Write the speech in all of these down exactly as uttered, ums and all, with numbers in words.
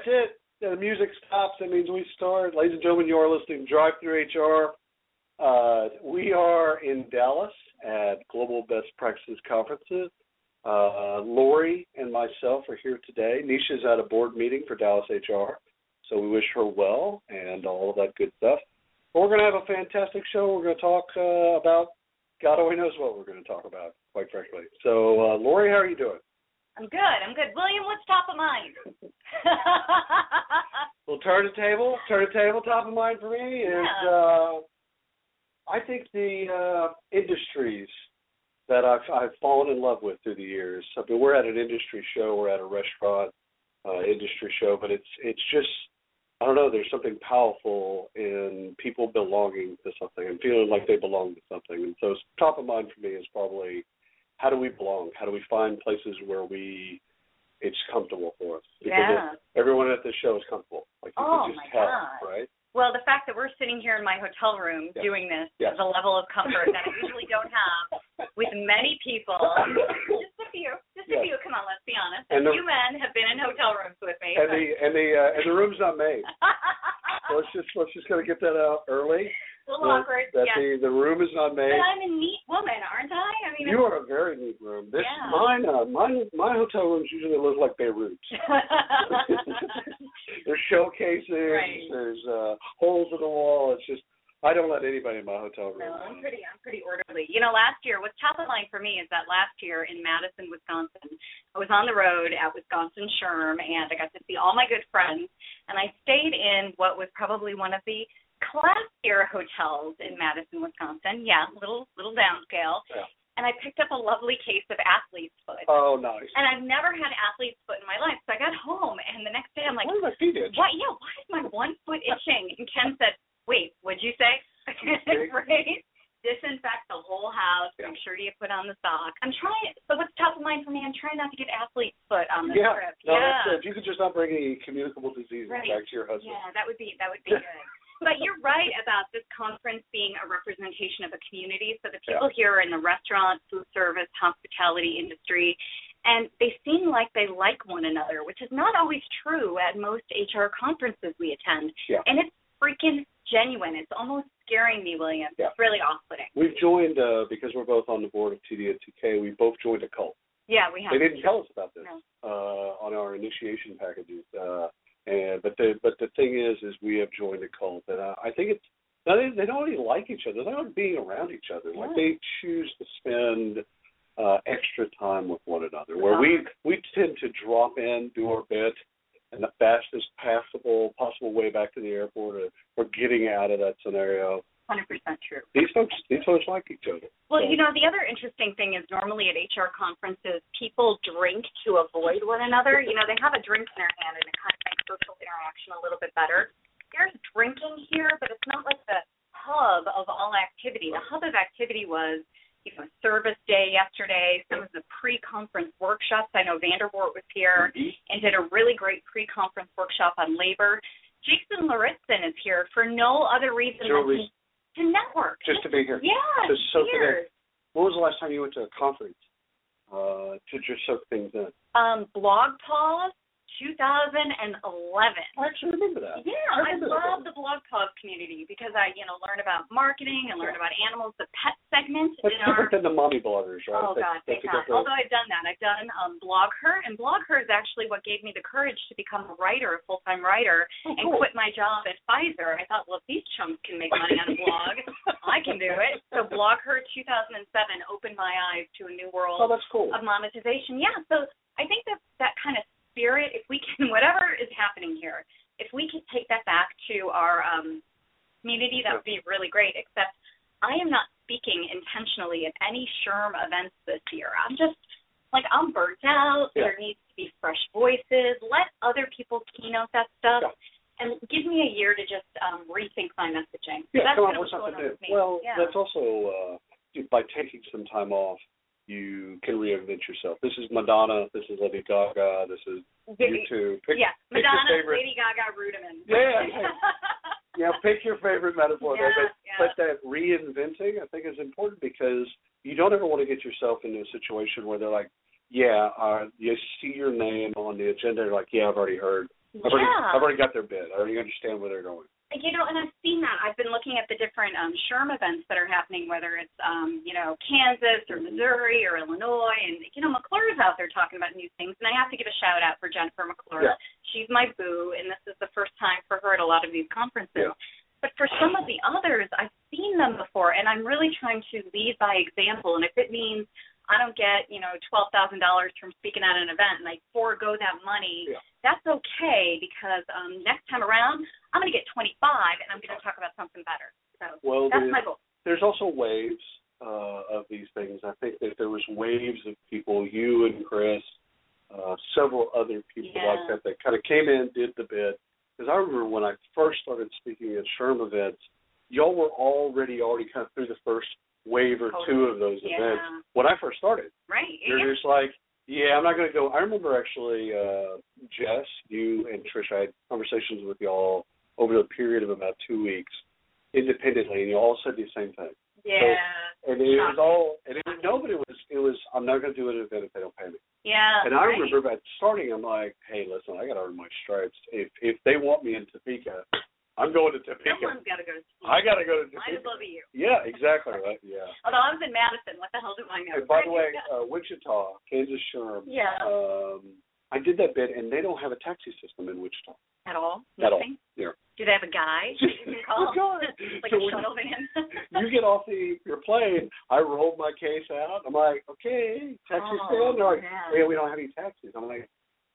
it. The music stops. That means we start. Ladies and gentlemen, you are listening to Drive Through H R. Uh, we are in Dallas at Global Best Practices Conferences. Uh, Lori and myself are here today. Nisha's at a board meeting for Dallas H R, so we wish her well and all of that good stuff. But we're going to have a fantastic show. We're going to talk uh, about, God only knows what we're going to talk about, quite frankly. So, uh, Lori, how are you doing? I'm good. I'm good. William, what's top of mind? Well, turn the table. Turn the table. Top of mind for me is, yeah. uh, I think the uh, industries that I've, I've fallen in love with through the years. I mean, we're at an industry show. We're at a restaurant uh, industry show, but it's it's just, I don't know, there's something powerful in people belonging to something and feeling like they belong to something. And so top of mind for me is probably, how do we belong? How do we find places where we it's comfortable for us? Because yeah. it, everyone at this show is comfortable. Like you oh, can just my tell, God. right? Well, the fact that we're sitting here in my hotel room yes. doing this yes. is a level of comfort that I usually don't have with many people. Just a few. Just a yes. few. Come on, let's be honest. And a the, few men have been in hotel rooms with me. And but. the and the uh, and the room's not made. so let's just let's just kind of get that out early. A little that, awkward. That yeah. the, the room is not made. But I'm a neat woman, aren't I? I mean, you are a very neat room. This yeah. mine, uh, mine, my hotel rooms usually look like Beirut. There's showcases. Right. There's uh, holes in the wall. It's just I don't let anybody in my hotel room. No, I'm pretty. I'm pretty orderly. You know, last year, what's top of mind for me is that last year in Madison, Wisconsin, I was on the road at Wisconsin S H R M, and I got to see all my good friends, and I stayed in what was probably one of the classier hotels in Madison, Wisconsin. Yeah, little little downscale. Yeah. And I picked up a lovely case of athlete's foot. Oh, nice. And I've never had athlete's foot in my life. So I got home, and the next day I'm like, why is my feet itch? What? Yeah, why is my one foot itching? And Ken said, wait, what'd you say? Right? Disinfect the whole house. Yeah. Make sure you put on the sock. I'm trying. So what's top of mind for me? I'm trying not to get athlete's foot on this yeah. trip. No, yeah. that's it. If you could just not bring any communicable diseases right. back to your husband. Yeah, that would be that would be good. But you're right about this conference being a representation of a community. So the people yeah. here are in the restaurant, food service, hospitality industry, and they seem like they like one another, which is not always true at most H R conferences we attend. Yeah. And it's freaking genuine. It's almost scaring me, William. Yeah. It's really off-putting. We've joined, uh, because we're both on the board of T D and T K, we both joined a cult. Yeah, we have. They didn't tell us about this no. uh, on our initiation packages. Uh, and but the but the thing is, is we have joined a cult, and uh, I think it's they, they don't really like each other. They don't like being around each other. Yeah. Like they choose to spend uh, extra time with one another. Where we we tend to drop in, do our bit, in the fastest possible possible way back to the airport, or, or getting out of that scenario. one hundred percent true. These folks, these folks like each other. Well, so. you know, the other interesting thing is normally at H R conferences, people drink to avoid one another. You know, they have a drink in their hand, and it kind of makes social interaction a little bit better. There's drinking here, but it's not like the hub of all activity. The hub of activity was, you know, service day yesterday, some of the pre-conference workshops. I know Vandervoort was here mm-hmm. and did a really great pre-conference workshop on labor. Jason Laritzen is here for no other reason Sure, than to network. Just to be here. Yeah, to soak it in. years. When was the last time you went to a conference uh, to just soak things in? Um, Blog Pause, two thousand eleven. I actually remember that. Yeah, I, I love the Blog Pause community because I, you know, learn about marketing and learn yeah. about animals. The pet segment. That's in different our... than the mommy bloggers, right? Oh, that's, God, thank God. Although I've done that. I've done um, BlogHer, and BlogHer is actually what gave me the courage to become a writer, a full-time writer, oh, and cool. quit my job at Pfizer. I thought, well, if these chumps can make money on a blog, I can do it. So BlogHer two thousand seven opened my eyes to a new world oh, that's cool. of monetization. Yeah, so I think that that kind of spirit, if we can, whatever is happening here, if we could take that back to our um, community, that would be really great, except I am not speaking intentionally at any S H R M events this year. I'm just, like, I'm burnt out. Yeah. There needs to be fresh voices. Let other people keynote that stuff. Yeah. And give me a year to just um, rethink my messaging. Yeah, that's come kind up with of what's something going on new. with me. Well, yeah. that's also, uh, by taking some time off, you can reinvent yourself. This is Madonna. This is Lady Gaga. This is YouTube. Pick, yeah, pick Madonna, your favorite. Lady Gaga, Rudiman. Yeah, yeah. yeah, pick your favorite metaphor. Yeah, but, yeah. but that reinventing, I think, is important because you don't ever want to get yourself into a situation where they're like, yeah, uh, you see your name on the agenda, they're like, yeah, I've already heard. I've already, Yeah. I've already got their bid. I already understand where they're going. You know, and I've seen that. I've been looking at the different um, SHRM events that are happening, whether it's, um, you know, Kansas or Missouri or Illinois. And, you know, McClure's out there talking about new things. And I have to give a shout out for Jennifer McClure. Yeah. She's my boo, and this is the first time for her at a lot of these conferences. Yeah. But for some of the others, I've seen them before, and I'm really trying to lead by example. And if it means I don't get, you know, twelve thousand dollars from speaking at an event and I forego that money, yeah. that's okay, because um, next time around, I'm going to get twenty-five and I'm going to talk about something better. So well, that's my goal. There's also waves uh, of these things. I think that there was waves of people, you and Chris, uh, several other people yeah. like that, that kind of came in, did the bid. Because I remember when I first started speaking at SHRM events, y'all were already already kind of through the first wave or totally. two of those yeah. events when I first started. Right. You're yeah. just like, yeah, I'm not going to go. I remember actually, uh, Jess, you and Trish, I had conversations with y'all over the period of about two weeks independently, and you all said the same thing. Yeah. So, and it was all, and it, nobody was, it was, I'm not going to do an event if they don't pay me. Yeah. And I right. remember at starting, I'm like, hey, listen, I got to earn my stripes. If if they want me in Topeka, I'm going to Topeka. Someone's got to go to Topeka. I got to go to Topeka. Might as well be you. Yeah, exactly. Right. Yeah. Although I was in Madison, what the hell do I know? And by the way, uh, Wichita, Kansas SHRM, yeah. um, I did that bid, and they don't have a taxi system in Wichita. At all? At all. Nothing? Yeah. Do they have a guy you can call? Like so a shuttle van? You get off the your plane, I rolled my case out. I'm like, okay, taxi oh, stand. They're like, man. yeah, we don't have any taxis. I'm like,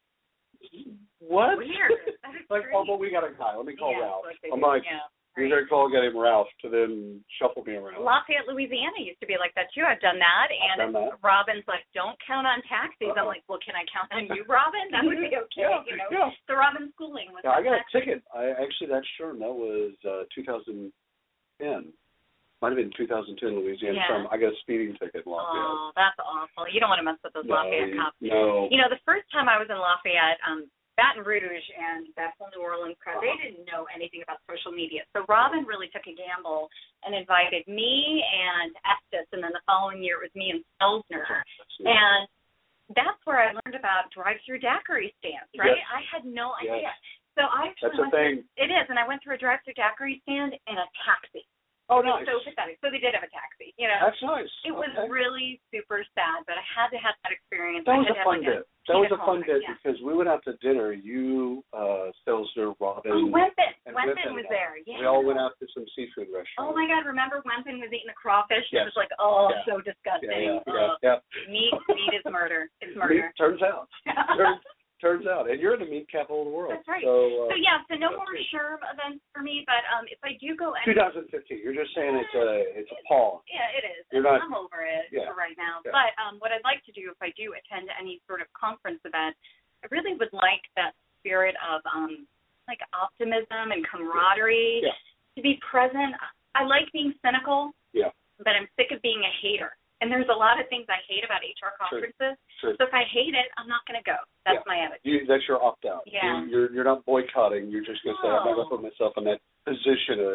what? Weird. Like, oh, but we got a guy. Let me call yeah, Ralph. Like I'm like, yeah. you're going to call get him Ralph to then shuffle me around. Lafayette, Louisiana used to be like that too. I've done that. And I've done that. Robin's like, don't count on taxis. Uh-huh. I'm like, well, can I count on you, Robin? That would be okay. Yeah, you know, yeah. the Robin schooling was. Yeah, I got taxi. a ticket. I actually that's sure that was uh, two thousand ten. Might have been two thousand ten Louisiana. Yeah. From I got a speeding ticket in Lafayette. Oh, that's awful. You don't want to mess with those no, Lafayette cops. No. You know, the first time I was in Lafayette, um, Baton Rouge and that whole New Orleans crowd, they didn't know anything about social media. So Robin really took a gamble and invited me and Estes, and then the following year it was me and Stelzner. And that's where I learned about drive-through daiquiri stands, right? Yes. I had no yes. idea. So I actually That's a went thing. Through, it is, and I went through a drive-through daiquiri stand in a taxi. Oh, it was nice. so pathetic. So they did have a taxi, you know. That's nice. It was okay. really super sad, but I had to have that experience. That I was had a to fun have, like, bit. That was a Tina fun Coleman, bit yeah. because we went out to dinner. You, uh, Stelzner, Robin. Oh, Wempin. and Wempin was there. Yeah. We all went out to some seafood restaurant. Oh my God! Remember Wempin was eating the crawfish? Yes. It was like, oh, yeah. so disgusting. Yeah, yeah, oh. yeah, yeah. Meat, meat is murder. It's murder. Meat, turns out. turns, turns out, and you're in the meat capital of the world. That's right. So, uh, so yeah, so no more good. SHRM events for me. But um, if I do go, any- twenty fifteen. You're just saying it's a it's a pause. Yeah, it is. You're not, I'm over it yeah, for right now. yeah. But um, what I'd like to do if I do attend any sort of conference event, I really would like that spirit of um, like optimism and camaraderie yeah. to be present. I like being cynical, yeah. but I'm sick of being a hater. And there's a lot of things I hate about H R conferences. Sure. Sure. So if I hate it, I'm not going to go. That's yeah. my attitude. You, that's your opt out. Yeah. You, you're you're not boycotting. You're just going to No. say I'm not going to put myself in that position of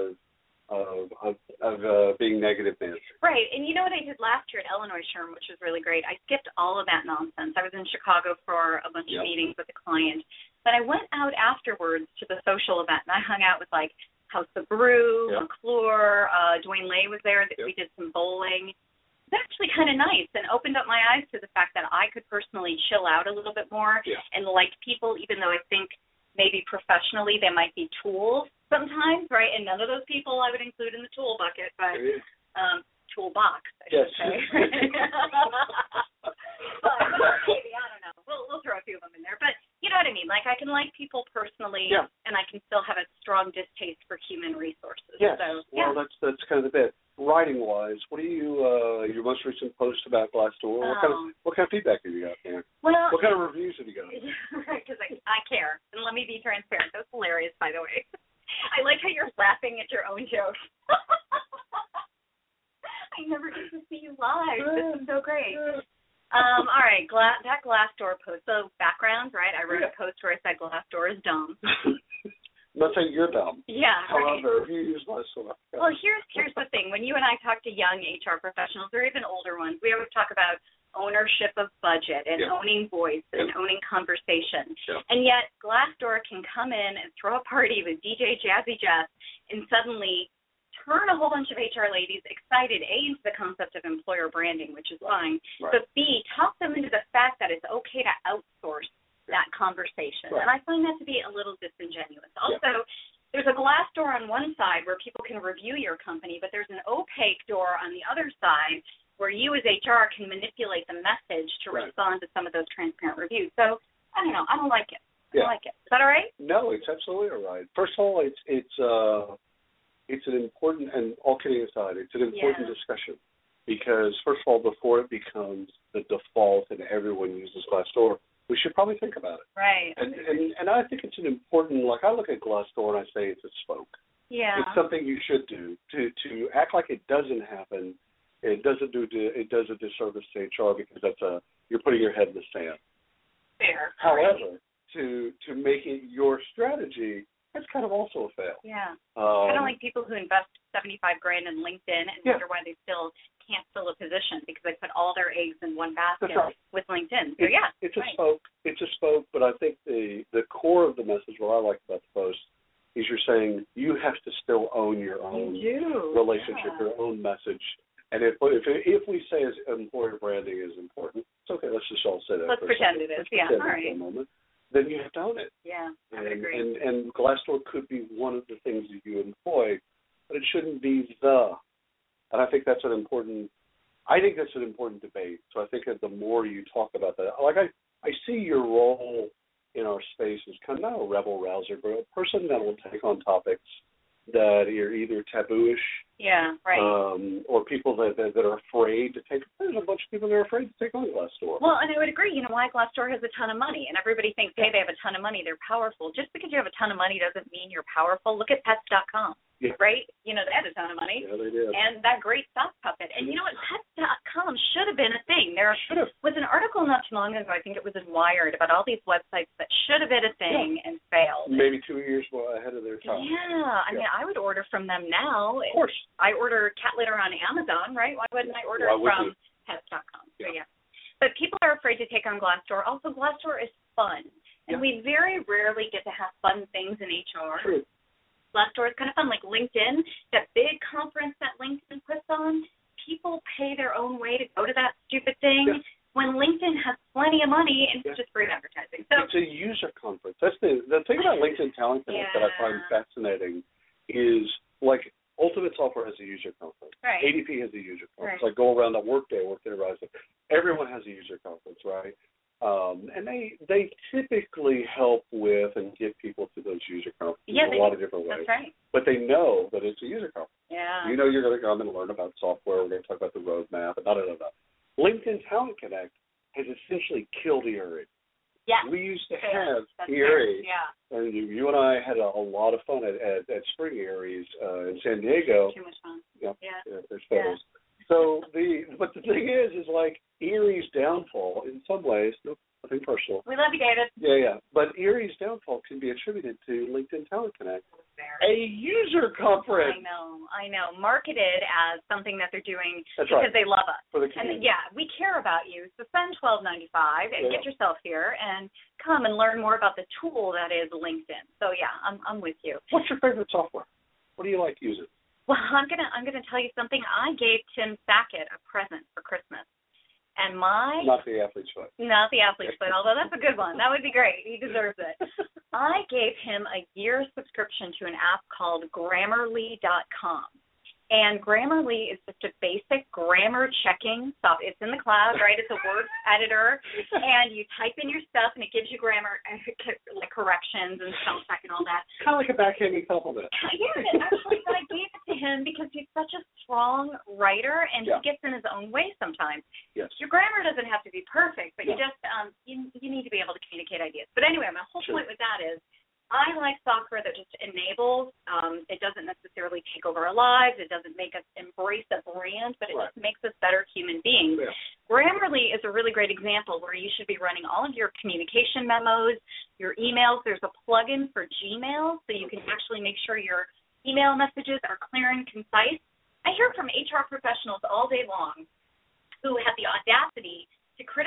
of of, of uh, being negative Nancy. Right. And you know what I did last year at Illinois SHRM, which was really great? I skipped all of that nonsense. I was in Chicago for a bunch yep. of meetings with a client. But I went out afterwards to the social event, and I hung out with, like, House of Brew, yep. McClure, uh, Dwayne Lay was there. Yep. We did some bowling. It was actually kind of nice and opened up my eyes to the fact that I could personally chill out a little bit more yeah. and like people, even though I think maybe professionally they might be tools sometimes, right? And none of those people I would include in the tool bucket, but um, toolbox, I yes. should say. but maybe, I don't know. We'll, we'll throw a few of them in there. But you know what I mean? Like I can like people personally, yeah. and I can still have a strong distaste for human resources. Yes. So, well, yeah. that's that's kind of the bit. Writing-wise, what do you uh, your most recent post about Glassdoor? What um, kind of what kind of feedback have you got there? Well, what kind of reviews have you got? Because I, I care, and let me be transparent. That's hilarious, by the way. I like how you're laughing at your own jokes. I never get to see you live. This is so great. Um, all right, Gla- that Glassdoor post. So background, right? I wrote a post where I said Glassdoor is dumb. I'm not saying you're dumb. Yeah. However, right. if you use Glassdoor. Well, here's here's the thing. When you and I talk to young H R professionals or even older ones, we always talk about ownership of budget and yeah. owning voice and yeah. owning conversation. Yeah. And yet Glassdoor can come in and throw a party with D J Jazzy Jeff and suddenly turn a whole bunch of H R ladies excited, A, into the concept of employer branding, which is fine, right. but B, talk them into the fact that it's okay to outsource that conversation. Right. And I find that to be a little disingenuous. Also, yeah. there's a glass door on one side where people can review your company, but there's an opaque door on the other side where you as H R can manipulate the message to right. respond to some of those transparent reviews. So, I don't know. I don't like it. I yeah. don't like it. Is that all right? No, it's absolutely all right. First of all, it's it's uh, it's an important, and all kidding aside, it's an important yeah. discussion because, first of all, before it becomes the default and everyone uses Glassdoor, we should probably think about it. Right. And, and and I think it's an important, like I look at Glassdoor and I say it's a spoke. Yeah. It's something you should do. To to act like it doesn't happen, it doesn't do it does a disservice to H R because that's a you're putting your head in the sand. Fair. However, right. to to make it your strategy, that's kind of also a fail. Yeah. Um, kind of like people who invest seventy-five grand in LinkedIn and yeah. wonder why they still can't fill a position because they put all their eggs in one basket right. with LinkedIn. So it's, yeah, it's right. a spoke. It's a spoke, but I think the the core of the message, what I like about the post, is you're saying you have to still own your own you relationship, yeah. your own message. And if if if we say as employer branding is important, it's okay. Let's just all say that. Let's for pretend a it is. Let's Yeah, pretend all it right. for a moment. Then you have to own it. Yeah, I would and, agree. And and Glassdoor could be one of the things that you employ, but it shouldn't be the. And I think that's an important. I think that's an important debate. So I think that the more you talk about that, like I, I see your role in our space as kind of not a rebel rouser, but a person that will take on topics that are either tabooish, yeah, right, um, or people that, that that are afraid to take. There's a bunch of people that are afraid to take on Glassdoor. Well, and I would agree. You know why Glassdoor has a ton of money, and everybody thinks, hey, they have a ton of money, they're powerful. Just because you have a ton of money doesn't mean you're powerful. Look at Pets dot com. Yeah. Right? You know, they had a ton of money. Yeah, they did. And that great sock puppet. And you know what? Pets dot com should have been a thing. There Should've. was an article not too long ago, I think it was in Wired, about all these websites that should have been a thing yeah. and failed. Maybe two years ahead of their time. Yeah. I yeah. mean, I would order from them now. Of course. I order cat litter on Amazon, right? Why wouldn't I order Why it from you? Pets dot com? Yeah. So, yeah. But people are afraid to take on Glassdoor. Also, Glassdoor is fun. And yeah. we very rarely get to have fun things in H R. True. Glassdoor is kind of fun, like LinkedIn, that big conference that LinkedIn puts on, people pay their own way to go to that stupid thing yeah. when LinkedIn has plenty of money and yeah. it's just free advertising. So it's a user conference. That's the the thing about LinkedIn Talent Connect yeah. that I find fascinating is like Ultimate Software has a user conference. Right. A D P has a user conference. Right. Like go around at Workday, Workday Rising. Everyone has a user conference, right? Um, and they they typically help with and get people to those user conferences yeah, in they, a lot of different ways. That's right. But they know that it's a user conference. Yeah. You know you're going to come and learn about software. We're going to talk about the roadmap and da da da da. LinkedIn Talent Connect has essentially killed E R E. Yeah. We used to fair. have That's E R E, fair. Yeah. and you, you and I had a, a lot of fun at, at, at Spring E R Es uh, in San Diego. Too much fun. Yeah, Yeah. yeah there's photos. Yeah. So the but the thing is, is like E R E's downfall in some ways. Nope, nothing personal. We love you, David. Yeah, yeah. But E R E's downfall can be attributed to LinkedIn Talent Connect, Fair. a user conference. I know, I know. Marketed as something that they're doing That's because right. they love us. For the And community. yeah, we care about you. So spend twelve ninety-five and yeah. get yourself here and come and learn more about the tool that is LinkedIn. So yeah, I'm I'm with you. What's your favorite software? What do you like using? Well, I'm gonna I'm gonna tell you something. I gave Tim Sackett a present for Christmas, and my Not the athlete's foot. not the athlete's foot, although that's a good one. That would be great. He deserves it. I gave him a year subscription to an app called Grammarly dot com. And Grammarly is just a basic grammar checking stuff. It's in the cloud, right? It's a word editor, and you type in your stuff, and it gives you grammar, like corrections and spell check and all that. Kind of like a backhanded compliment. Yeah, and actually, but I gave it to him because he's such a strong writer, and yeah. he gets in his own way sometimes. Yes. Your grammar doesn't have to be perfect, but no. you just um you you need to be able to communicate ideas. But anyway, my whole sure. point with that is, I like software that just enables. Um, it doesn't necessarily take over our lives. It doesn't make us embrace a brand, but it right. just makes us better human beings. Yeah. Grammarly is a really great example where you should be running all of your communication memos, your emails. There's a plugin for Gmail, so you can actually make sure your email messages are clear and concise. I hear from H R professionals all day long who have the audacity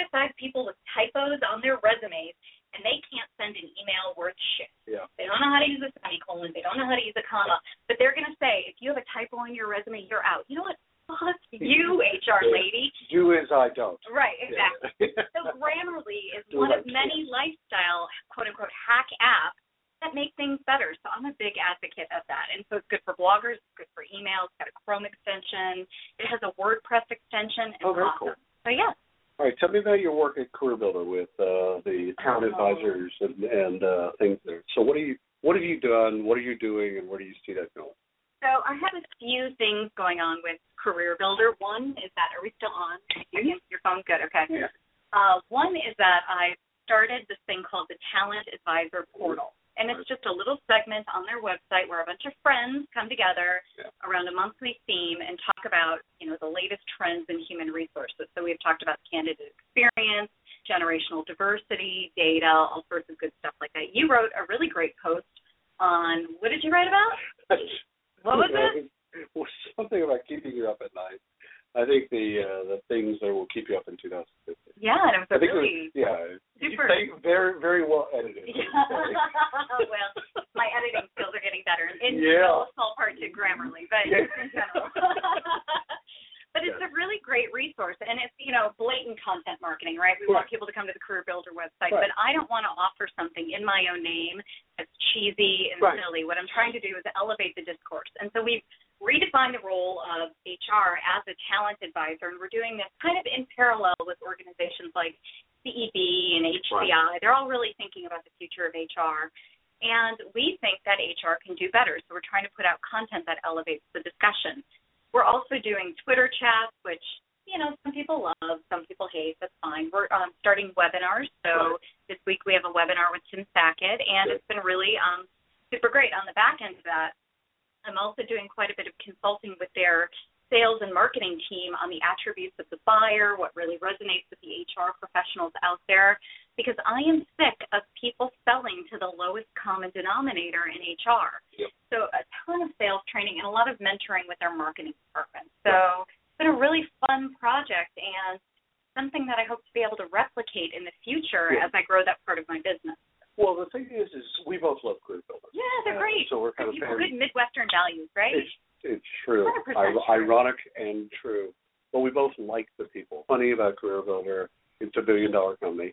I have people with typos on their resumes, and they can't send an email worth shit. Yeah. They don't know how to use a semicolon. They don't know how to use a comma. But they're going to say, if you have a typo on your resume, you're out. You know what? Fuck you, H R lady. Do as I don't. Right, exactly. Yeah. So Grammarly is one of many lifestyle, quote-unquote, hack apps that make things better. So I'm a big advocate of that. And so it's good for bloggers. It's good for email. It's got a Chrome extension. It has a WordPress extension. It's oh, very awesome. cool. So, yeah. All right, tell me about your work at Career Builder with uh, the talent oh. advisors and, and uh, things there. So what are you, what have you done? What are you doing, and where do you see that going? So I have a few things going on with Career Builder. One is that, are we still on? Mm-hmm. Your phone's good, okay. Yeah. Uh, one is that I started this thing called the Talent Advisor Portal. And it's just a little segment on their website where a bunch of friends come together yeah. around a monthly theme and talk about, you know, the latest trends in human resources. So we've talked about candidate experience, generational diversity, data, all sorts of good stuff like that. You wrote a really great post on, what did you write about? What was it? Well, something about keeping you up at night. I think the uh, the things that will keep you up in two thousand fifteen. Yeah, and it was a really it was, yeah, super. Very, very well edited. Yeah. Well, my editing skills are getting better. In yeah. no small part to Grammarly, but yeah. in general. But it's yeah. a really great resource, and it's, you know, blatant content marketing, right? We right. want people to come to the Career Builder website, right. but I don't want to offer something in my own name that's cheesy and right. silly. What I'm trying to do is elevate the discourse. And so we've redefined the role of H R as a talent advisor, and we're doing this kind of in parallel with organizations like C E B and H C I. Right. They're all really thinking about the future of H R. And we think that H R can do better, so we're trying to put out content that elevates the discussion. We're also doing Twitter chats, which, you know, some people love, some people hate. That's fine. We're um, starting webinars. So this week we have a webinar with Tim Sackett, and it's been really um, super great. On the back end of that, I'm also doing quite a bit of consulting with their sales and marketing team on the attributes of the buyer, what really resonates with the H R professionals out there, because I am sick of people selling to the lowest common denominator in H R. Yep. So a ton of sales training and a lot of mentoring with our marketing department. So yep. it's been a really fun project and something that I hope to be able to replicate in the future yep. as I grow that part of my business. Well, the thing is, is we both love Career Builder. Yeah, they're uh, great. So we're kind of good Midwestern values, right? It's, it's true. I, true. Ironic and true. But we both like the people. Funny about Career Builder, it's a billion-dollar company.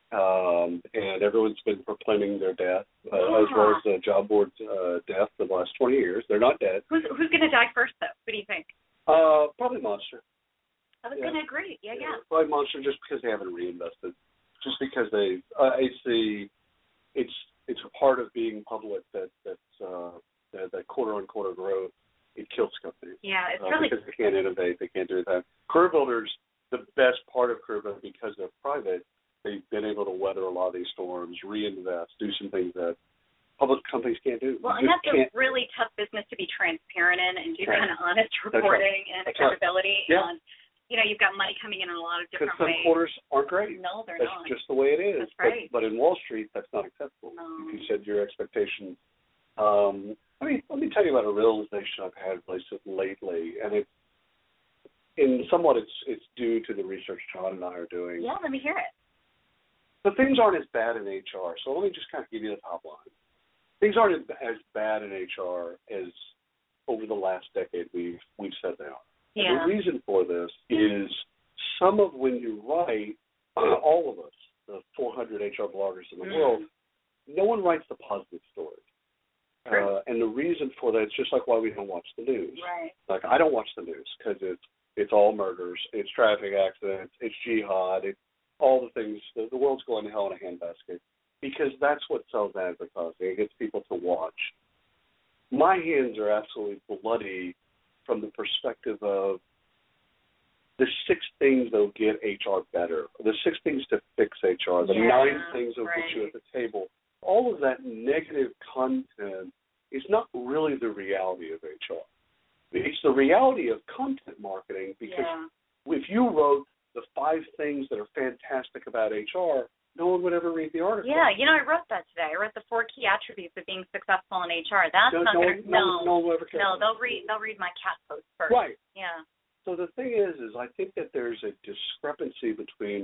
Um, and everyone's been proclaiming their death, uh, yeah. as well as the job board's uh, death for the last twenty years. They're not dead. Who's, who's going to die first, though? What do you think? Uh, probably Monster. I was yeah. going to agree. Yeah, yeah, yeah. Probably Monster, just because they haven't reinvested. Just because they, uh, it's the, it's it's a part of being public that that's uh, that, that quarter-on-quarter growth. It kills companies. Yeah, it's uh, really because they can't innovate. They can't do that. Career Builder's the best part of Career Builder because they're private. They've been able to weather a lot of these storms, reinvest, do some things that public companies can't do. Well, and that's a really tough business to be transparent in and do kind of honest reporting right. and accountability. Right. Yeah. And, you know, you've got money coming in in a lot of different ways. Because some quarters aren't great. No, they're that's not. That's just the way it is. That's right. But, but in Wall Street, that's not acceptable. No. If you said your expectations. Um, I mean, let me tell you about a realization I've had lately, and it's in somewhat it's it's due to the research John and I are doing. Yeah, let me hear it. But things aren't as bad in H R. So let me just kind of give you the top line. Things aren't as bad in H R as over the last decade we've we've said they are. Yeah. And the reason for this is some of when you write, uh, all of us, the four hundred H R bloggers in the mm. world, no one writes the positive stories. Uh, and the reason for that is just like why we don't watch the news. Right. Like I don't watch the news because it's it's all murders, it's traffic accidents, it's jihad, it's all the things. The, the world's going to hell in a handbasket because that's what sells advertising. It gets people to watch. My hands are absolutely bloody from the perspective of the six things that'll get H R better, the six things to fix H R, the yeah, nine things that'll right. put you at the table. All of that negative content is not really the reality of H R. It's the reality of content marketing because yeah. if you wrote the five things that are fantastic about H R, no one would ever read the article. Yeah, you know, I wrote that today. I wrote the four key attributes of being successful in H R. That's no, not no, going to, no, no, no one ever cares. No, they'll read, they'll read my cat post first. Right. Yeah. So the thing is, is I think that there's a discrepancy between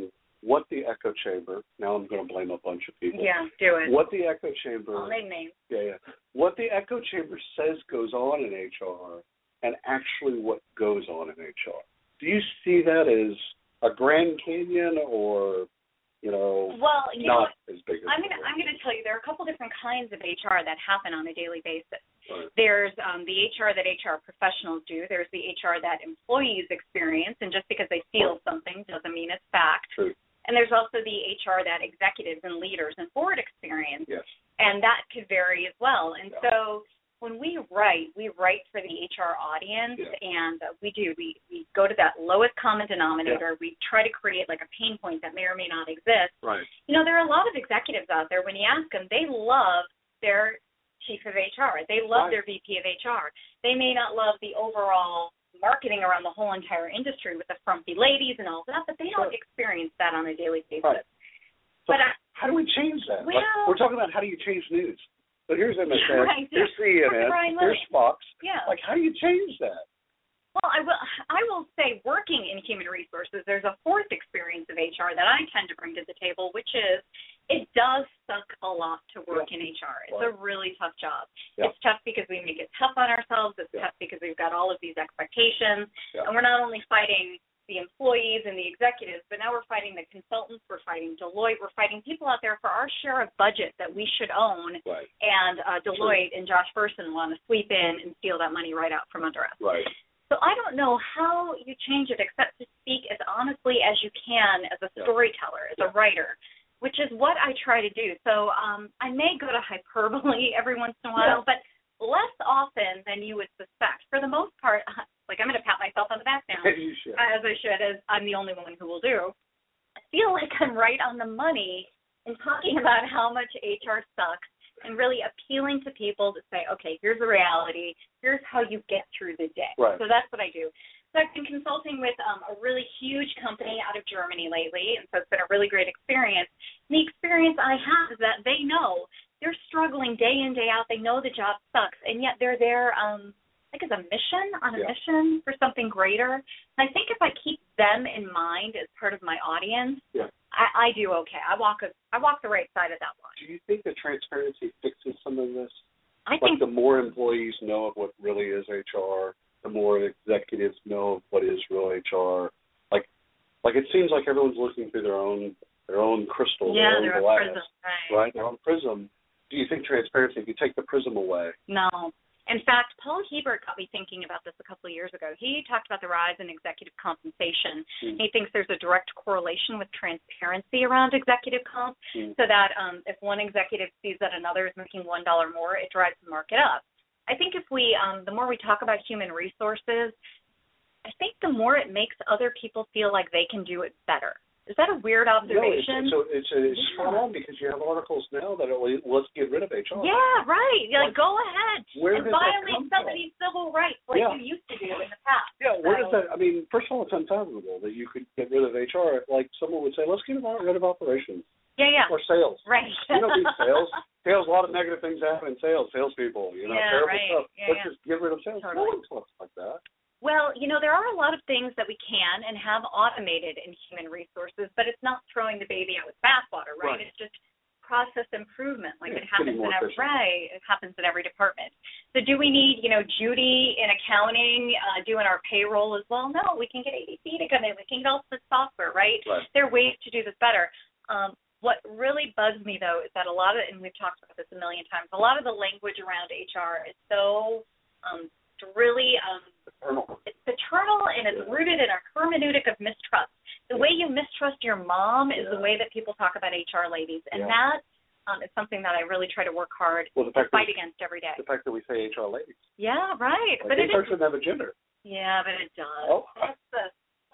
what the echo chamber, now I'm going to blame a bunch of people. Yeah, do it. What the echo chamber, I'll name names. Yeah, yeah. What the echo chamber says goes on in H R and actually what goes on in H R. Do you see that as a Grand Canyon or, you know, well, you not know, as big as I'm going to I'm going to tell you there are a couple different kinds of H R that happen on a daily basis. Right. There's um, the H R that H R professionals do. There's the H R that employees experience, and just because they feel something doesn't mean it's fact. True. And there's also the H R that executives and leaders and board experience, yes. and that could vary as well. And yeah. so when we write, we write for the H R audience, yeah. and uh, we do. We, we go to that lowest common denominator. Yeah. We try to create like a pain point that may or may not exist. Right. You know, there are a lot of executives out there, when you ask them, they love their chief of H R. They love right. their V P of H R. They may not love the overall marketing around the whole entire industry with the frumpy ladies and all that, but they sure. don't experience that on a daily basis. Right. So but I, how do we change that? Well, like, we're talking about how do you change news. So here's M S N, right. here's C N N, here's Fox. Yeah. Like, how do you change that? Well, I will. I will say, working in human resources, there's a fourth experience of H R that I tend to bring to the table, which is it does suck a lot to work yeah. in H R. It's right. a really tough job. Yeah. It's tough because we make it tough on ourselves. It's yeah. tough because we've got all of these expectations, yeah. and we're not only fighting the employees and the executives, but now we're fighting the consultants, we're fighting Deloitte, we're fighting people out there for our share of budget that we should own, right. and uh, Deloitte True. and Josh Bersin want to sweep in and steal that money right out from under us. Right. So I don't know how you change it except to speak as honestly as you can as a storyteller, as yeah. a writer, which is what I try to do. So um, I may go to hyperbole every once in a while, yeah. but less often than you would suspect. For the most part, like I'm going to pat myself on the back now, you should. as I should, as I'm the only one who will do. I feel like I'm right on the money in talking about how much H R sucks and really appealing to people to say, okay, here's the reality. Here's how you get through the day. Right. So that's what I do. So I've been consulting with um, a really huge company out of Germany lately, and so it's been a really great experience. And the experience I have is that they know they're struggling day in, day out. They know the job sucks, and yet they're there, um, like as a mission, on a yeah. mission for something greater. And I think if I keep them in mind as part of my audience, yeah. I, I do okay. I walk a, I walk the right side of that line. Do you think that transparency fixes some of this? I like think the more employees know of what really is H R, the more executives know of what is real H R. Like, like it seems like everyone's looking through their own their own crystal, yeah, their own they're glass, a prism, right? right? Their own prism. Do you think transparency, if you take the prism away? No. In fact, Paul Hebert got me thinking about this a couple of years ago. He talked about the rise in executive compensation. Mm. He thinks there's a direct correlation with transparency around executive comp, mm. so that um, if one executive sees that another is making one dollar more, it drives the market up. I think if we, um, the more we talk about human resources, I think the more it makes other people feel like they can do it better. Is that a weird observation? No, it's, it's, it's, it's yeah. spot on because you have articles now that are, let's get rid of H R. Yeah, right. You're like, go ahead where and does violate that come somebody's from? civil rights like yeah. you used to do in the past. Yeah, where so, does that, I mean, first of all, it's unfathomable that you could get rid of H R. Like someone would say, let's get rid of operations. Yeah, yeah. Or sales. Right. You don't need sales. Sales, a lot of negative things happen in sales. Salespeople, you know, yeah, terrible right. stuff. Yeah, let's yeah. just get rid of sales. Totally. No one talks like that. Well, you know, there are a lot of things that we can and have automated in human resources, but it's not throwing the baby out with bathwater, right? right. It's just process improvement, like yeah, it happens in every efficient. right. It happens in every department. So, do we need, you know, Judy in accounting uh, doing our payroll as well? No, we can get A D P to come in. We can get all this software, right? right? There are ways to do this better. Um, what really bugs me though is that a lot of, and we've talked about this a million times, a lot of the language around H R is so um, really um, it's paternal and it's yeah. rooted in a hermeneutic of mistrust. The yeah. way you mistrust your mom is yeah. the way that people talk about H R ladies, and yeah. that um, is something that I really try to work hard well, the to fact fight that, against every day. The fact that we say H R ladies. Yeah, right. Like but H R it is, shouldn't have a gender. yeah, but it does. Oh. That's the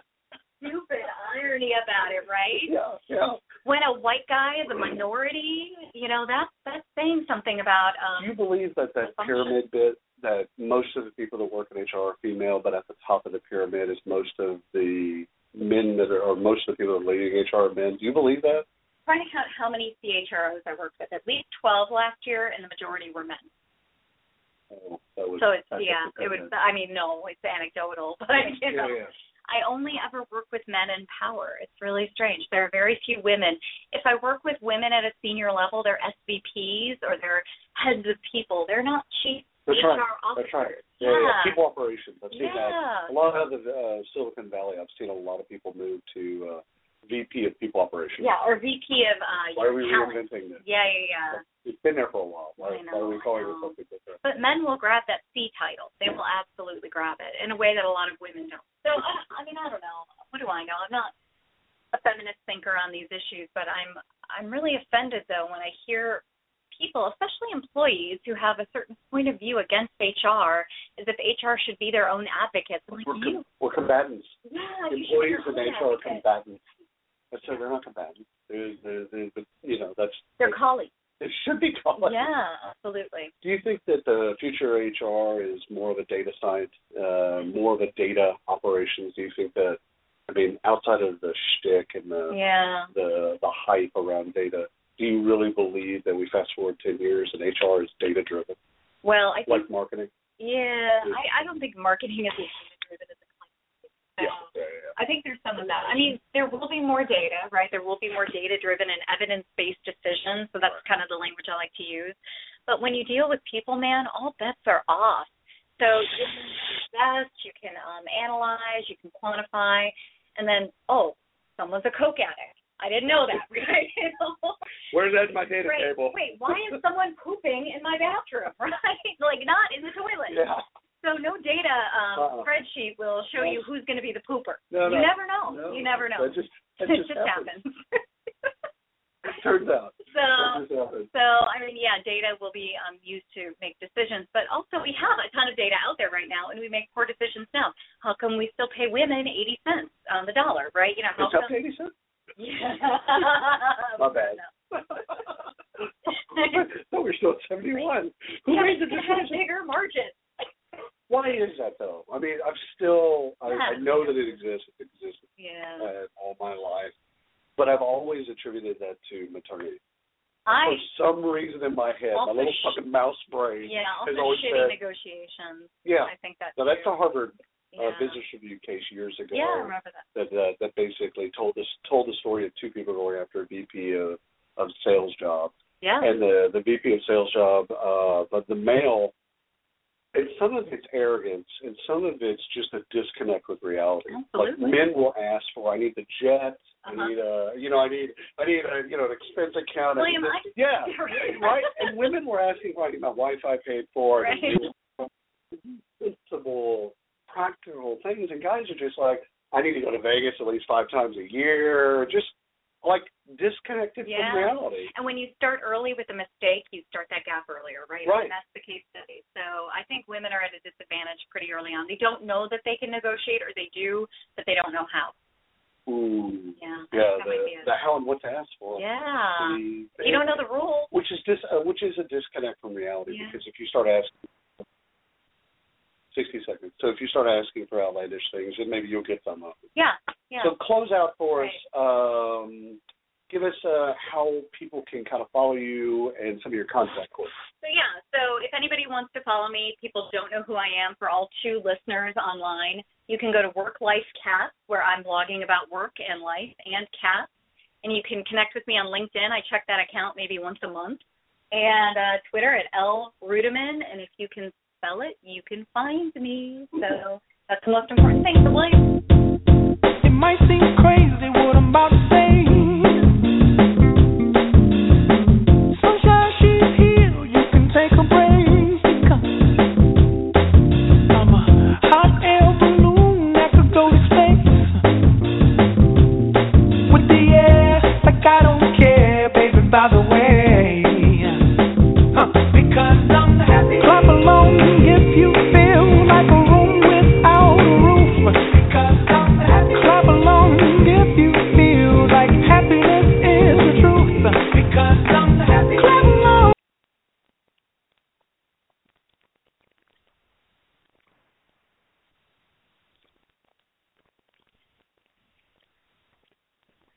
stupid irony about it, right? Yeah, yeah. When a white guy is a minority, you know, that's that's saying something about. Um, Do you believe that that pyramid bit, that most of the people that work in H R are female, but at the top of the pyramid is most of the men that are, or most of the people that are leading H R are men? Do you believe that? Trying to count how many C H R Os I worked with. At least twelve last year, and the majority were men. Oh, that was, so it's yeah, it was. I mean, no, it's anecdotal, but yeah, yeah. I only ever work with men in power. It's really strange. There are very few women. If I work with women at a senior level, they're S V Ps or they're heads of people. They're not chief That's H R right. officers. That's right. Yeah. Yeah, yeah. People operations. I've seen Yeah. that. A lot of the uh, Silicon Valley, I've seen a lot of people move to uh, V P of people operations. Yeah, or V P of uh, Why are we talent. reinventing this? Yeah, yeah, yeah. It's been there for a while. Why, I know, why are we calling I it know. something different? But men will grab that C title. They will absolutely grab it in a way that a lot of women don't. So, I, I mean, I don't know. What do I know? I'm not a feminist thinker on these issues, but I'm I'm really offended, though, when I hear people, especially employees, who have a certain point of view against H R, as if H R should be their own advocates. I'm like, We're, you, com- we're combatants. yeah, you should be Employees your and own H R are advocate. combatants. I said they're not combatants. They're, they're, they're, they're, you know, that's They're colleagues. it should be called. Yeah, absolutely. Do you think that the future H R is more of a data science, uh, more of a data operations? Do you think that, I mean, outside of the shtick and the Yeah. the the hype around data, do you really believe that we fast forward ten years and H R is data driven, Well, I think, like marketing? yeah, I, I don't think marketing is as data-driven as a claim. So Yeah, yeah, yeah. I think there's some of that. I mean, there will be more data, right? There will be more data-driven and evidence-based decisions, so that's kind of the language I like to use. But when you deal with people, man, all bets are off. So you can assess, you can um, analyze, you can quantify, and then, oh, someone's a coke addict. I didn't know that, right? You know? Where's that in my data Right. table? Wait, why is someone pooping in my bathroom, right? Like, not in the toilet. Yeah. So no data um, Uh-uh. spreadsheet will show you who's going to be the pooper. No, no. You never know. No. You never know. That just, that it just, just happens. happens. It turns out. So, That just happens. so I mean, yeah, data will be um, used to make decisions, but also we have a ton of data out there right now, and we make poor decisions now. How come we still pay women eighty cents on the dollar, right? You know, how It's up come? to eighty cents? Yeah. My bad. No, we're still at seventy-one. Who Yeah, made the it had a decision? bigger margin. Why is that, though? I mean, I'm still, I, Yeah. I know that it exists. It's existed Yeah. uh, all my life. But I've always attributed that to maternity. I For some reason in my head, Also my little sh- fucking mouse brain yeah, also has always shitty said, negotiations. yeah. I think that's Now, that's true. a Harvard yeah. uh, Business Review case years ago. Yeah, I remember that. That, uh, that basically told us told the story of two people going after a V P of, of sales job. Yeah. And the, the V P of sales job, uh, but the male, and some of it's arrogance, and some of it's just a disconnect with reality. Absolutely. Like men will ask for, I need the jet, Uh-huh. I need a, you know, I need, I need a, you know, an expense account. William, I I- need this. Yeah, Right. right. And women were asking for, I need my Wi-Fi paid for, Right. and sensible, practical things, and guys are just like, I need to go to Vegas at least five times a year, just like disconnected Yeah. from reality. And when you start early with a mistake, you start that gap earlier, right? Right. And that's the case study. So I think women are at a disadvantage pretty early on. They don't know that they can negotiate, or they do, but they don't know how. Ooh. Yeah. I Yeah, think that might be the, it. the how and what to ask for. Yeah. The- You don't know the rules. Which is dis, uh, which is a disconnect from reality, Yeah. because if you start asking, sixty seconds. So if you start asking for outlandish things, then maybe you'll get some of it. Yeah. Yeah. So close out for Right. us. Um, give us uh, how people can kind of follow you and some of your contact courses. So yeah, so if anybody wants to follow me, people don't know who I am. For all two listeners online, you can go to Work Life Cats, where I'm blogging about work and life and cats, and you can connect with me on LinkedIn. I check that account maybe once a month, and uh, Twitter at L Rudiman, and if you can spell it, you can find me. So that's the most important thing. So William. It might seem crazy what I'm about to say.